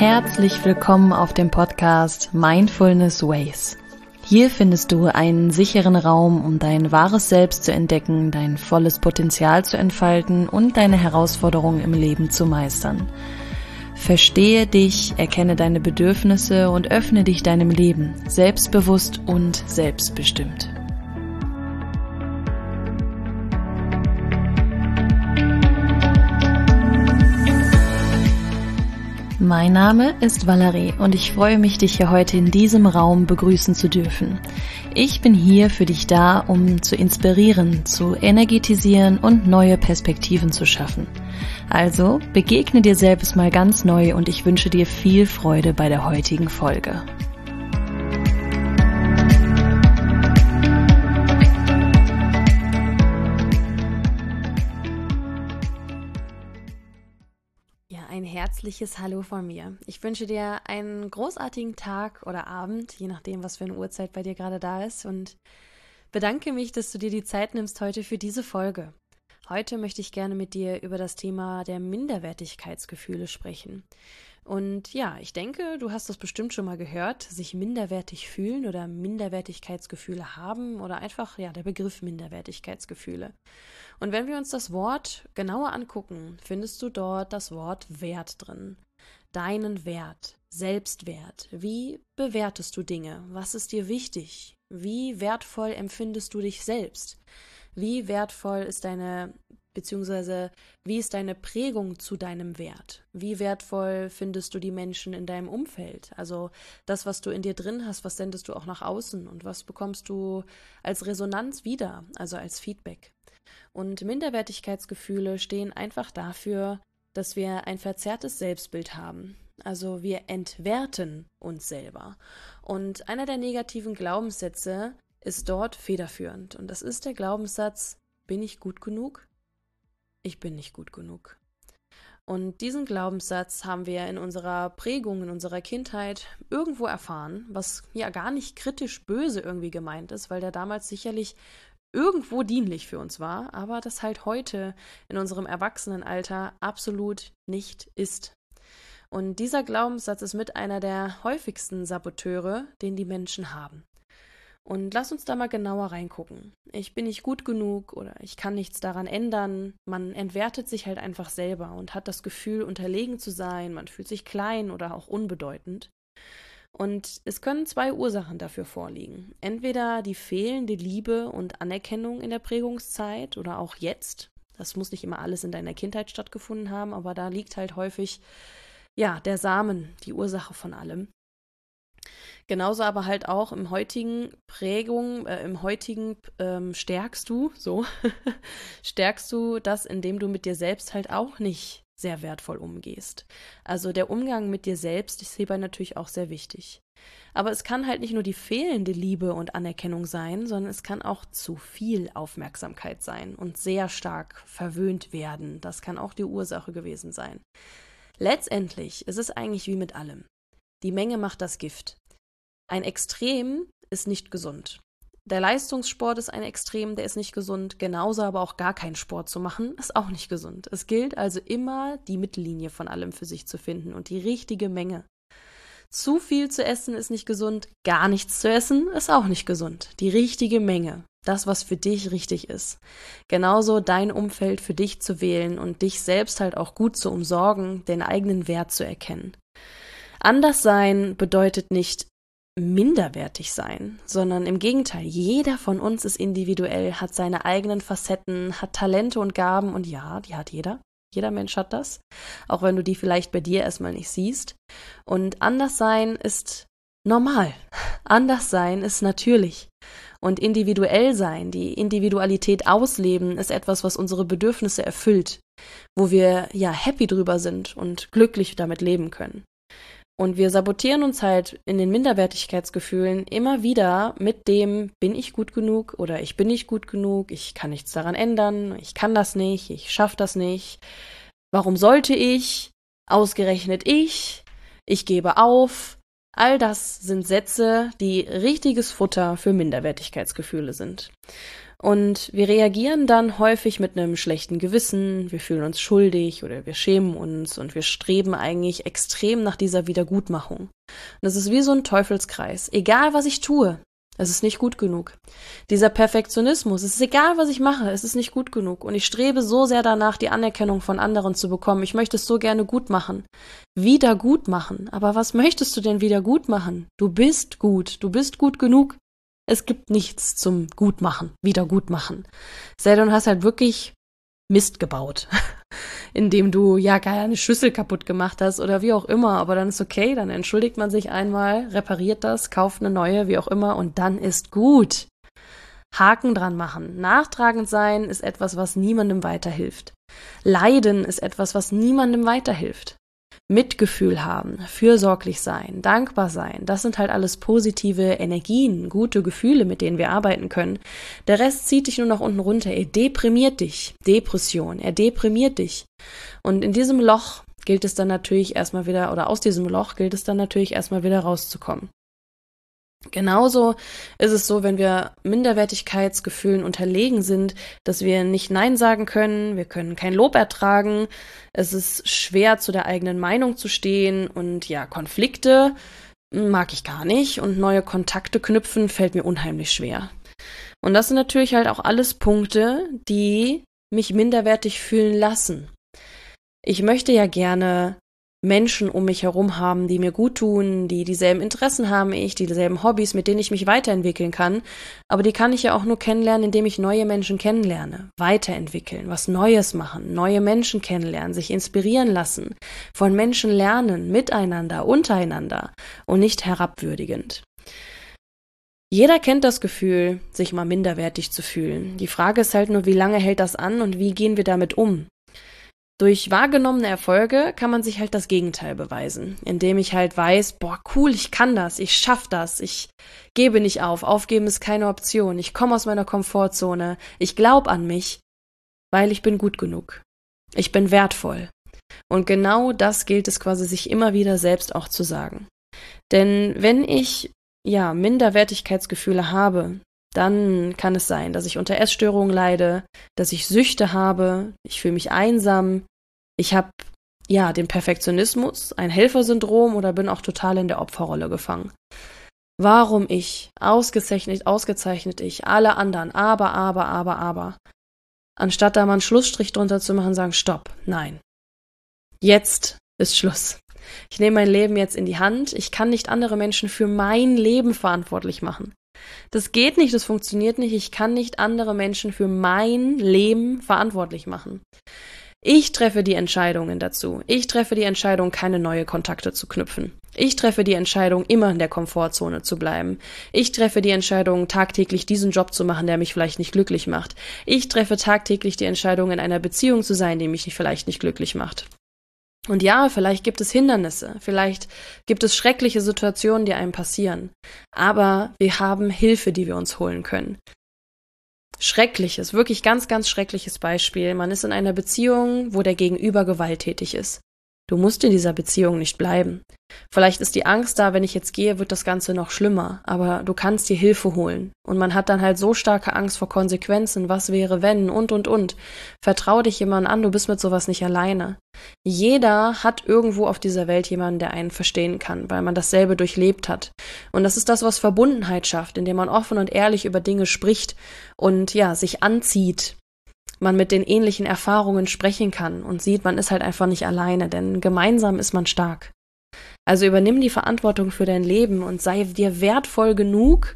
Herzlich willkommen auf dem Podcast Mindfulness Ways. Hier findest du einen sicheren Raum, um dein wahres Selbst zu entdecken, dein volles Potenzial zu entfalten und deine Herausforderungen im Leben zu meistern. Verstehe dich, erkenne deine Bedürfnisse und öffne dich deinem Leben, selbstbewusst und selbstbestimmt. Mein Name ist Valerie und ich freue mich, dich hier heute in diesem Raum begrüßen zu dürfen. Ich bin hier für dich da, um zu inspirieren, zu energetisieren und neue Perspektiven zu schaffen. Also begegne dir selbst mal ganz neu und ich wünsche dir viel Freude bei der heutigen Folge. Ein herzliches Hallo von mir. Ich wünsche dir einen großartigen Tag oder Abend, je nachdem, was für eine Uhrzeit bei dir gerade da ist, und bedanke mich, dass du dir die Zeit nimmst heute für diese Folge. Heute möchte ich gerne mit dir über das Thema der Minderwertigkeitsgefühle sprechen. Und ja, ich denke, du hast das bestimmt schon mal gehört, sich minderwertig fühlen oder Minderwertigkeitsgefühle haben oder einfach, der Begriff Minderwertigkeitsgefühle. Und wenn wir uns das Wort genauer angucken, findest du dort das Wort Wert drin. Deinen Wert, Selbstwert. Wie bewertest du Dinge? Was ist dir wichtig? Wie wertvoll empfindest du dich selbst? Wie wertvoll ist wie ist deine Prägung zu deinem Wert? Wie wertvoll findest du die Menschen in deinem Umfeld? Also das, was du in dir drin hast, was sendest du auch nach außen und was bekommst du als Resonanz wieder, also als Feedback? Und Minderwertigkeitsgefühle stehen einfach dafür, dass wir ein verzerrtes Selbstbild haben. Also wir entwerten uns selber. Und einer der negativen Glaubenssätze ist dort federführend. Und das ist der Glaubenssatz: Bin ich gut genug? Ich bin nicht gut genug. Und diesen Glaubenssatz haben wir in unserer Prägung, in unserer Kindheit irgendwo erfahren, was ja gar nicht kritisch böse irgendwie gemeint ist, weil der damals sicherlich irgendwo dienlich für uns war, aber das halt heute in unserem Erwachsenenalter absolut nicht ist. Und dieser Glaubenssatz ist mit einer der häufigsten Saboteure, den die Menschen haben. Und lass uns da mal genauer reingucken. Ich bin nicht gut genug oder ich kann nichts daran ändern. Man entwertet sich halt einfach selber und hat das Gefühl, unterlegen zu sein. Man fühlt sich klein oder auch unbedeutend. Und es können zwei Ursachen dafür vorliegen. Entweder die fehlende Liebe und Anerkennung in der Prägungszeit oder auch jetzt. Das muss nicht immer alles in deiner Kindheit stattgefunden haben, aber da liegt halt häufig, der Samen, die Ursache von allem. Genauso aber halt auch im heutigen stärkst du das, indem du mit dir selbst halt auch nicht sehr wertvoll umgehst. Also der Umgang mit dir selbst ist hierbei natürlich auch sehr wichtig. Aber es kann halt nicht nur die fehlende Liebe und Anerkennung sein, sondern es kann auch zu viel Aufmerksamkeit sein und sehr stark verwöhnt werden. Das kann auch die Ursache gewesen sein. Letztendlich ist es eigentlich wie mit allem. Die Menge macht das Gift. Ein Extrem ist nicht gesund. Der Leistungssport ist ein Extrem, der ist nicht gesund. Genauso aber auch gar keinen Sport zu machen, ist auch nicht gesund. Es gilt also immer, die Mittellinie von allem für sich zu finden und die richtige Menge. Zu viel zu essen ist nicht gesund, gar nichts zu essen ist auch nicht gesund. Die richtige Menge, das, was für dich richtig ist. Genauso dein Umfeld für dich zu wählen und dich selbst halt auch gut zu umsorgen, den eigenen Wert zu erkennen. Anders sein bedeutet nicht minderwertig sein, sondern im Gegenteil, jeder von uns ist individuell, hat seine eigenen Facetten, hat Talente und Gaben und ja, die hat jeder. Jeder Mensch hat das, auch wenn du die vielleicht bei dir erstmal nicht siehst. Und anders sein ist normal. Anders sein ist natürlich. Und individuell sein, die Individualität ausleben, ist etwas, was unsere Bedürfnisse erfüllt, wo wir happy drüber sind und glücklich damit leben können. Und wir sabotieren uns halt in den Minderwertigkeitsgefühlen immer wieder mit dem, bin ich gut genug oder ich bin nicht gut genug, ich kann nichts daran ändern, ich kann das nicht, ich schaffe das nicht, warum sollte ich, ausgerechnet ich gebe auf. All das sind Sätze, die richtiges Futter für Minderwertigkeitsgefühle sind. Und wir reagieren dann häufig mit einem schlechten Gewissen, wir fühlen uns schuldig oder wir schämen uns und wir streben eigentlich extrem nach dieser Wiedergutmachung. Und das ist wie so ein Teufelskreis. Egal, was ich tue, es ist nicht gut genug. Dieser Perfektionismus, es ist egal, was ich mache, es ist nicht gut genug. Und ich strebe so sehr danach, die Anerkennung von anderen zu bekommen. Ich möchte es so gerne gut machen. Wieder gut machen. Aber was möchtest du denn wieder gut machen? Du bist gut genug. Es gibt nichts zum Gutmachen, wieder gut machen. Sei denn, du hast halt wirklich Mist gebaut, indem du ja eine Schüssel kaputt gemacht hast oder wie auch immer, aber dann ist okay, dann entschuldigt man sich einmal, repariert das, kauft eine neue, wie auch immer und dann ist gut. Haken dran machen. Nachtragend sein ist etwas, was niemandem weiterhilft. Leiden ist etwas, was niemandem weiterhilft. Mitgefühl haben, fürsorglich sein, dankbar sein, das sind halt alles positive Energien, gute Gefühle, mit denen wir arbeiten können. Der Rest zieht dich nur nach unten runter, er deprimiert dich. Depression, er deprimiert dich. Und in diesem Loch gilt es dann natürlich erstmal wieder, oder aus diesem Loch gilt es dann natürlich erstmal wieder rauszukommen. Genauso ist es so, wenn wir Minderwertigkeitsgefühlen unterlegen sind, dass wir nicht Nein sagen können, wir können kein Lob ertragen, es ist schwer, zu der eigenen Meinung zu stehen und ja, Konflikte mag ich gar nicht und neue Kontakte knüpfen fällt mir unheimlich schwer. Und das sind natürlich halt auch alles Punkte, die mich minderwertig fühlen lassen. Ich möchte ja gerne Menschen um mich herum haben, die mir gut tun, die dieselben Interessen haben wie ich, die dieselben Hobbys, mit denen ich mich weiterentwickeln kann. Aber die kann ich ja auch nur kennenlernen, indem ich neue Menschen kennenlerne, weiterentwickeln, was Neues machen, neue Menschen kennenlernen, sich inspirieren lassen, von Menschen lernen, miteinander, untereinander und nicht herabwürdigend. Jeder kennt das Gefühl, sich mal minderwertig zu fühlen. Die Frage ist halt nur, wie lange hält das an und wie gehen wir damit um? Durch wahrgenommene Erfolge kann man sich halt das Gegenteil beweisen, indem ich halt weiß, boah, cool, ich kann das, ich schaff das, ich gebe nicht auf, aufgeben ist keine Option, ich komme aus meiner Komfortzone, ich glaube an mich, weil ich bin gut genug, ich bin wertvoll. Und genau das gilt es quasi, sich immer wieder selbst auch zu sagen. Denn wenn ich, Minderwertigkeitsgefühle habe, dann kann es sein, dass ich unter Essstörungen leide, dass ich Süchte habe, ich fühle mich einsam, ich habe den Perfektionismus, ein Helfersyndrom oder bin auch total in der Opferrolle gefangen. Warum ich? Ausgezeichnet ich, alle anderen, aber. Anstatt da mal einen Schlussstrich drunter zu machen, sagen, stopp, nein. Jetzt ist Schluss. Ich nehme mein Leben jetzt in die Hand, ich kann nicht andere Menschen für mein Leben verantwortlich machen. Das geht nicht, das funktioniert nicht. Ich kann nicht andere Menschen für mein Leben verantwortlich machen. Ich treffe die Entscheidungen dazu. Ich treffe die Entscheidung, keine neuen Kontakte zu knüpfen. Ich treffe die Entscheidung, immer in der Komfortzone zu bleiben. Ich treffe die Entscheidung, tagtäglich diesen Job zu machen, der mich vielleicht nicht glücklich macht. Ich treffe tagtäglich die Entscheidung, in einer Beziehung zu sein, die mich vielleicht nicht glücklich macht. Und ja, vielleicht gibt es Hindernisse, vielleicht gibt es schreckliche Situationen, die einem passieren. Aber wir haben Hilfe, die wir uns holen können. Schreckliches, wirklich ganz, ganz schreckliches Beispiel. Man ist in einer Beziehung, wo der Gegenüber gewalttätig ist. Du musst in dieser Beziehung nicht bleiben. Vielleicht ist die Angst da, wenn ich jetzt gehe, wird das Ganze noch schlimmer, aber du kannst dir Hilfe holen. Und man hat dann halt so starke Angst vor Konsequenzen, was wäre wenn und. Vertrau dich jemandem an, du bist mit sowas nicht alleine. Jeder hat irgendwo auf dieser Welt jemanden, der einen verstehen kann, weil man dasselbe durchlebt hat. Und das ist das, was Verbundenheit schafft, indem man offen und ehrlich über Dinge spricht und sich anzieht. Man mit den ähnlichen Erfahrungen sprechen kann und sieht, man ist halt einfach nicht alleine, denn gemeinsam ist man stark. Also übernimm die Verantwortung für dein Leben und sei dir wertvoll genug,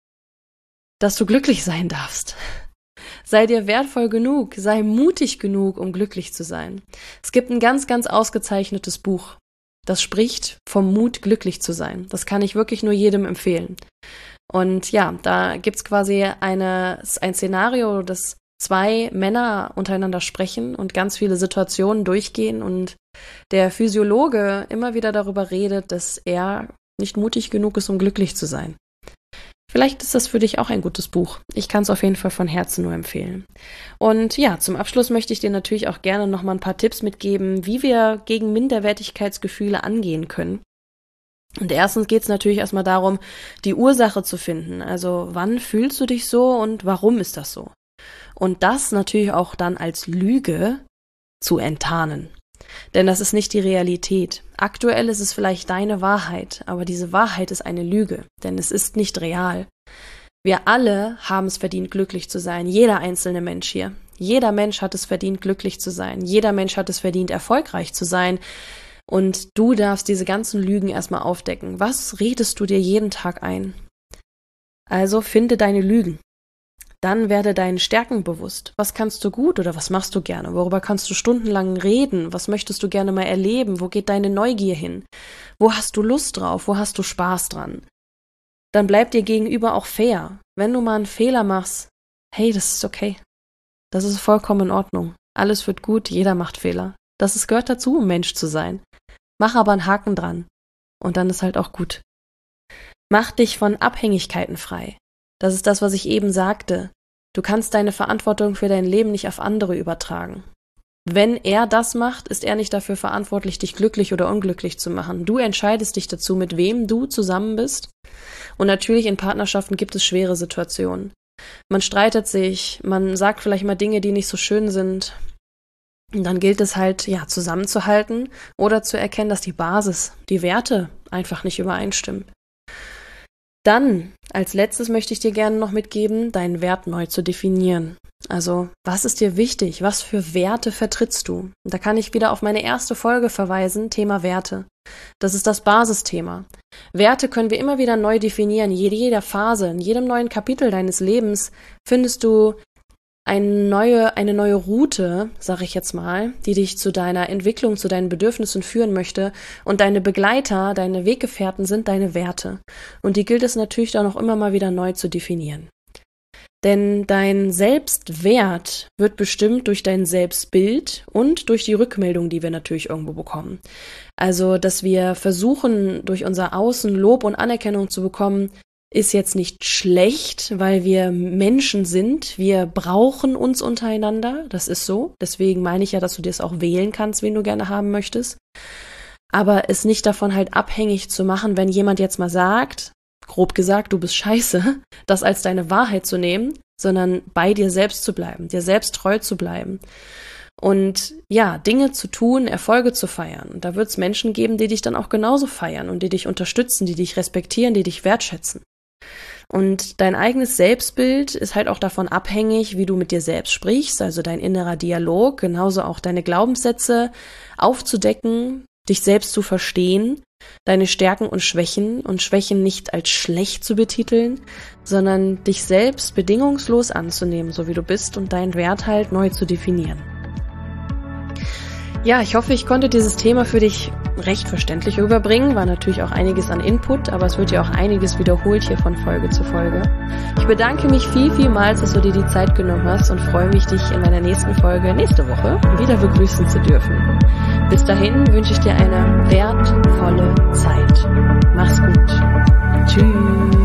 dass du glücklich sein darfst. Sei dir wertvoll genug, sei mutig genug, um glücklich zu sein. Es gibt ein ganz, ganz ausgezeichnetes Buch, das spricht vom Mut, glücklich zu sein. Das kann ich wirklich nur jedem empfehlen. Und da gibt's quasi ein Szenario, das 2 Männer untereinander sprechen und ganz viele Situationen durchgehen und der Physiologe immer wieder darüber redet, dass er nicht mutig genug ist, um glücklich zu sein. Vielleicht ist das für dich auch ein gutes Buch. Ich kann es auf jeden Fall von Herzen nur empfehlen. Und zum Abschluss möchte ich dir natürlich auch gerne nochmal ein paar Tipps mitgeben, wie wir gegen Minderwertigkeitsgefühle angehen können. Und erstens geht es natürlich erstmal darum, die Ursache zu finden. Also wann fühlst du dich so und warum ist das so? Und das natürlich auch dann als Lüge zu enttarnen. Denn das ist nicht die Realität. Aktuell ist es vielleicht deine Wahrheit, aber diese Wahrheit ist eine Lüge, denn es ist nicht real. Wir alle haben es verdient, glücklich zu sein. Jeder einzelne Mensch hier. Jeder Mensch hat es verdient, glücklich zu sein. Jeder Mensch hat es verdient, erfolgreich zu sein. Und du darfst diese ganzen Lügen erstmal aufdecken. Was redest du dir jeden Tag ein? Also finde deine Lügen. Dann werde deinen Stärken bewusst. Was kannst du gut oder was machst du gerne? Worüber kannst du stundenlang reden? Was möchtest du gerne mal erleben? Wo geht deine Neugier hin? Wo hast du Lust drauf? Wo hast du Spaß dran? Dann bleib dir gegenüber auch fair. Wenn du mal einen Fehler machst, hey, das ist okay. Das ist vollkommen in Ordnung. Alles wird gut, jeder macht Fehler. Gehört dazu, um Mensch zu sein. Mach aber einen Haken dran. Und dann ist halt auch gut. Mach dich von Abhängigkeiten frei. Das ist das, was ich eben sagte. Du kannst deine Verantwortung für dein Leben nicht auf andere übertragen. Wenn er das macht, ist er nicht dafür verantwortlich, dich glücklich oder unglücklich zu machen. Du entscheidest dich dazu, mit wem du zusammen bist. Und natürlich in Partnerschaften gibt es schwere Situationen. Man streitet sich, man sagt vielleicht mal Dinge, die nicht so schön sind. Und dann gilt es halt, ja, zusammenzuhalten oder zu erkennen, dass die Basis, die Werte einfach nicht übereinstimmen. Dann, als letztes möchte ich dir gerne noch mitgeben, deinen Wert neu zu definieren. Also, was ist dir wichtig? Was für Werte vertrittst du? Und da kann ich wieder auf meine erste Folge verweisen, Thema Werte. Das ist das Basisthema. Werte können wir immer wieder neu definieren. In jeder Phase, in jedem neuen Kapitel deines Lebens findest du eine neue Route, sage ich jetzt mal, die dich zu deiner Entwicklung, zu deinen Bedürfnissen führen möchte. Und deine Begleiter, deine Weggefährten sind deine Werte. Und die gilt es natürlich dann auch immer mal wieder neu zu definieren. Denn dein Selbstwert wird bestimmt durch dein Selbstbild und durch die Rückmeldung, die wir natürlich irgendwo bekommen. Also, dass wir versuchen, durch unser Außen Lob und Anerkennung zu bekommen, ist jetzt nicht schlecht, weil wir Menschen sind. Wir brauchen uns untereinander. Das ist so. Deswegen meine ich ja, dass du dir es auch wählen kannst, wen du gerne haben möchtest. Aber es nicht davon halt abhängig zu machen, wenn jemand jetzt mal sagt, grob gesagt, du bist scheiße, das als deine Wahrheit zu nehmen, sondern bei dir selbst zu bleiben, dir selbst treu zu bleiben. Und ja, Dinge zu tun, Erfolge zu feiern. Und da wird es Menschen geben, die dich dann auch genauso feiern und die dich unterstützen, die dich respektieren, die dich wertschätzen. Und dein eigenes Selbstbild ist halt auch davon abhängig, wie du mit dir selbst sprichst, also dein innerer Dialog, genauso auch deine Glaubenssätze aufzudecken, dich selbst zu verstehen, deine Stärken und Schwächen nicht als schlecht zu betiteln, sondern dich selbst bedingungslos anzunehmen, so wie du bist und deinen Wert halt neu zu definieren. Ja, ich hoffe, ich konnte dieses Thema für dich recht verständlich rüberbringen. War natürlich auch einiges an Input, aber es wird ja auch einiges wiederholt hier von Folge zu Folge. Ich bedanke mich vielmals, dass du dir die Zeit genommen hast und freue mich, dich in meiner nächsten Folge nächste Woche wieder begrüßen zu dürfen. Bis dahin wünsche ich dir eine wertvolle Zeit. Mach's gut. Tschüss.